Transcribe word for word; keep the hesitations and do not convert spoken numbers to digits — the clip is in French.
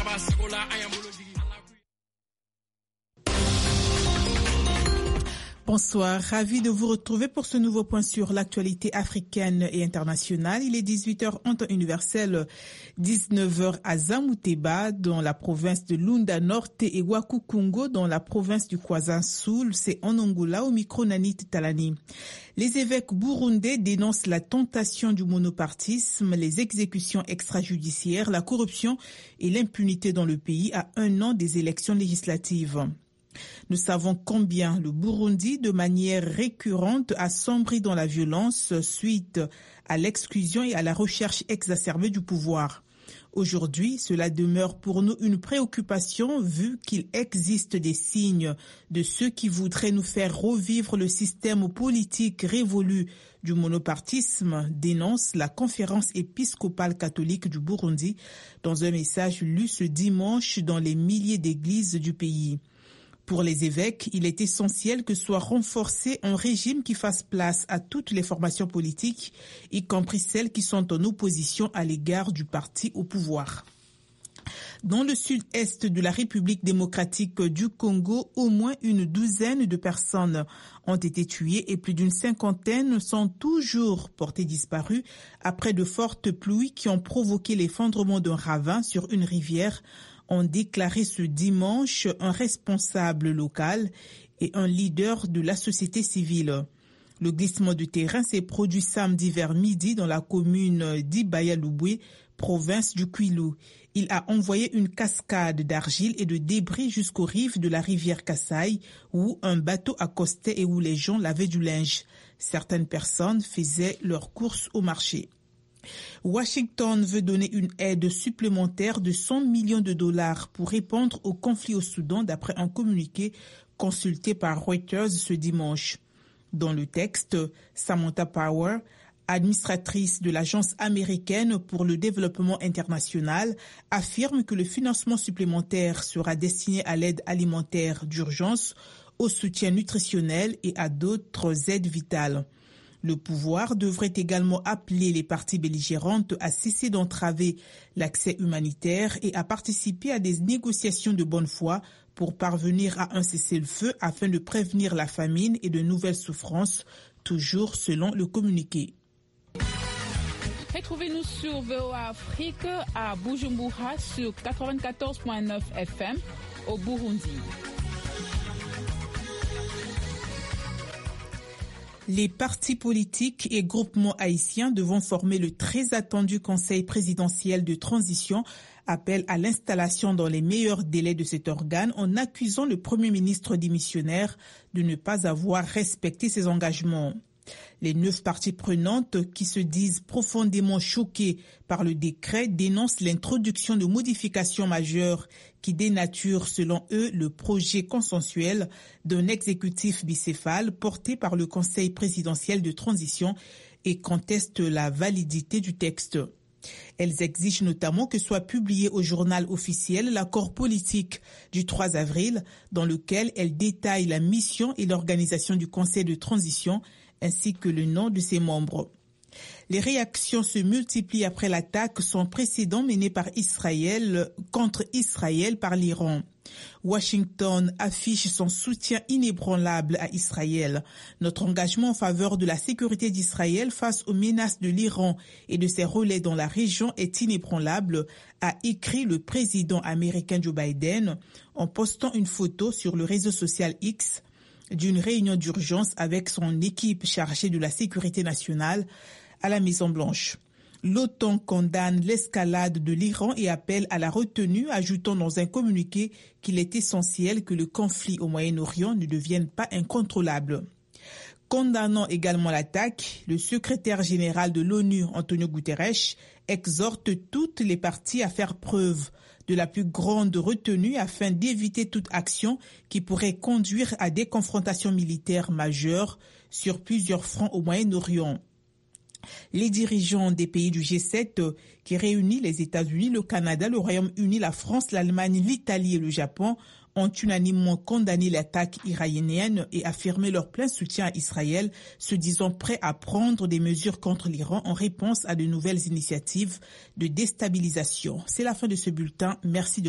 Bonsoir, ravi de vous retrouver pour ce nouveau point sur l'actualité africaine et internationale. Il est dix-huit heures en temps universel, dix-neuf heures à Zamuteba dans la province de Lunda Norte et Wakukungo dans la province du KwaZulu-Sul. C'est en Angola au micro Nanit Talani. Les évêques burundais dénoncent la tentation du monopartisme, les exécutions extrajudiciaires, la corruption et l'impunité dans le pays à un an des élections législatives. Nous savons combien le Burundi, de manière récurrente, a sombré dans la violence suite à l'exclusion et à la recherche exacerbée du pouvoir. Aujourd'hui, cela demeure pour nous une préoccupation vu qu'il existe des signes de ceux qui voudraient nous faire revivre le système politique révolu du monopartisme, dénonce la conférence épiscopale catholique du Burundi dans un message lu ce dimanche dans les milliers d'églises du pays. Pour les évêques, il est essentiel que soit renforcé un régime qui fasse place à toutes les formations politiques, y compris celles qui sont en opposition à l'égard du parti au pouvoir. Dans le sud-est de la République démocratique du Congo, au moins une douzaine de personnes ont été tuées et plus d'une cinquantaine sont toujours portées disparues après de fortes pluies qui ont provoqué l'effondrement d'un ravin sur une rivière, ont déclaré ce dimanche un responsable local et un leader de la société civile. Le glissement de terrain s'est produit samedi vers midi dans la commune d'Ibaya-Louboué, province du Kwilu. Il a envoyé une cascade d'argile et de débris jusqu'aux rives de la rivière Kasaï, où un bateau accostait et où les gens lavaient du linge. Certaines personnes faisaient leurs courses au marché. Washington veut donner une aide supplémentaire de cent millions de dollars pour répondre au conflit au Soudan d'après un communiqué consulté par Reuters ce dimanche. Dans le texte, Samantha Power, administratrice de l'Agence américaine pour le développement international, affirme que le financement supplémentaire sera destiné à l'aide alimentaire d'urgence, au soutien nutritionnel et à d'autres aides vitales. Le pouvoir devrait également appeler les parties belligérantes à cesser d'entraver l'accès humanitaire et à participer à des négociations de bonne foi pour parvenir à un cessez-le-feu afin de prévenir la famine et de nouvelles souffrances, toujours selon le communiqué. Retrouvez-nous sur V O A Afrique à Bujumbura sur quatre-vingt-quatorze virgule neuf F M au Burundi. Les partis politiques et groupements haïtiens devant former le très attendu Conseil présidentiel de transition appellent à l'installation dans les meilleurs délais de cet organe en accusant le Premier ministre démissionnaire de ne pas avoir respecté ses engagements. Les neuf parties prenantes qui se disent profondément choquées par le décret dénoncent l'introduction de modifications majeures qui dénaturent, selon eux, le projet consensuel d'un exécutif bicéphale porté par le Conseil présidentiel de transition et contestent la validité du texte. Elles exigent notamment que soit publié au journal officiel l'accord politique du trois avril dans lequel elles détaillent la mission et l'organisation du Conseil de transition ainsi que le nom de ses membres. Les réactions se multiplient après l'attaque sans précédent menée par Israël contre Israël par l'Iran. Washington affiche son soutien inébranlable à Israël. Notre engagement en faveur de la sécurité d'Israël face aux menaces de l'Iran et de ses relais dans la région est inébranlable, a écrit le président américain Joe Biden en postant une photo sur le réseau social X d'une réunion d'urgence avec son équipe chargée de la sécurité nationale à la Maison-Blanche. L'OTAN condamne l'escalade de l'Iran et appelle à la retenue, ajoutant dans un communiqué qu'il est essentiel que le conflit au Moyen-Orient ne devienne pas incontrôlable. Condamnant également l'attaque, le secrétaire général de l'ONU, Antonio Guterres, exhorte toutes les parties à faire preuve de la plus grande retenue afin d'éviter toute action qui pourrait conduire à des confrontations militaires majeures sur plusieurs fronts au Moyen-Orient. Les dirigeants des pays du G sept, qui réunit les États-Unis, le Canada, le Royaume-Uni, la France, l'Allemagne, l'Italie et le Japon, ont unanimement condamné l'attaque iranienne et affirmé leur plein soutien à Israël, se disant prêts à prendre des mesures contre l'Iran en réponse à de nouvelles initiatives de déstabilisation. C'est la fin de ce bulletin. Merci de